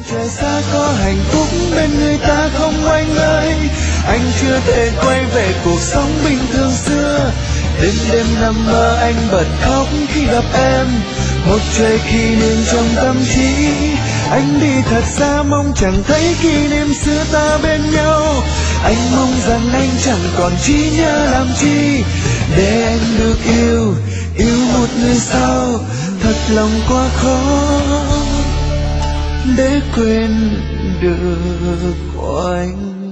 trời xa có hạnh phúc bên người ta không anh ơi. Anh chưa thể quay về cuộc sống bình thường xưa. Đêm đêm nằm mơ anh bật khóc khi gặp em. Một trời kỷ niệm trong tâm trí. Anh đi thật xa mong chẳng thấy kỷ niệm xưa ta bên nhau. Anh mong rằng anh chẳng còn trí nhớ làm chi. Để anh được yêu, yêu một người sau. Thật lòng quá khó để quên được của anh.